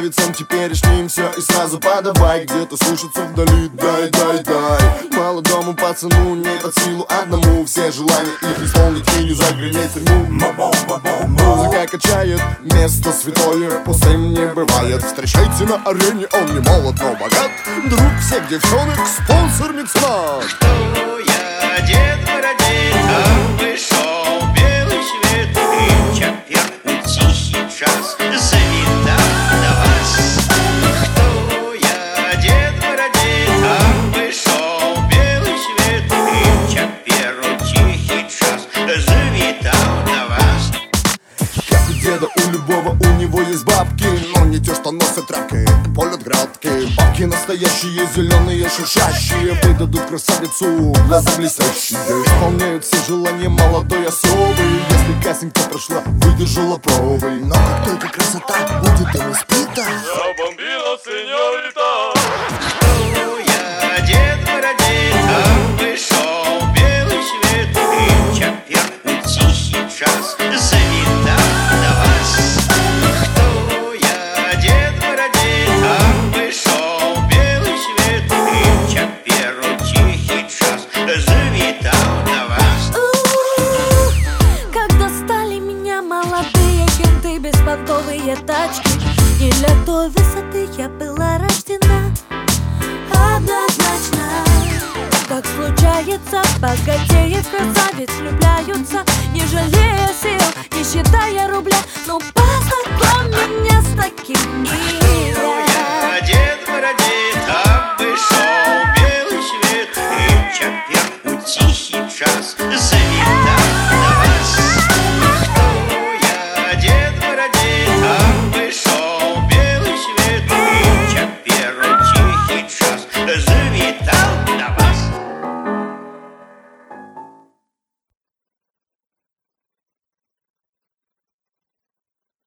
красавицам теперешним все и сразу подавай. Где-то слышится вдали дай, дай, дай. Молодому пацану не под силу одному все желания их исполнить и не загреметь тюрьму. Музыка качает, место святое, пустым не бывает. Встречайте на арене, он не молод, но богат. Друг всех девчонок, спонсор меценат. Кто я, Дед Мороз, там вышел белый свет, и чапер тихий час завидал до вас. Кто я, Дед Мороз, там вышел белый свет, и чапер тихий час завидал до вас. Как у деда, у любого у него есть бабки, но не те, что носят тряпки, полют градки. Бабки настоящие, зеленые, шуршащие, выдадут красавицу глаза блестящие. Исполняют все желания молодой особы, если кастинг-то прошла, выдержала пробы. Но как только красота будет им испита, Бомбила, сеньорита. Кто я, Дед Мороз, там вышел белый свет, и чапер тихий час завидал до вас. Кто я, Дед Мороз, там вышел белый свет, и чапер тихий час завидал до вас. Когда стали меня молодые кенты, беспонтовые тачки, не для той высоты я была рождена. Однозначно, так случается, богатеев красавиц влюбляются, не жалея сил, не считая рубля. Ну познакомь меня с таким миром. Я, Дед Мороз, там вышел белый свет, и чапер тихий час завидал до вас. Кто я, Дед Мороз, там вышел белый свет, и чапер тихий час завидал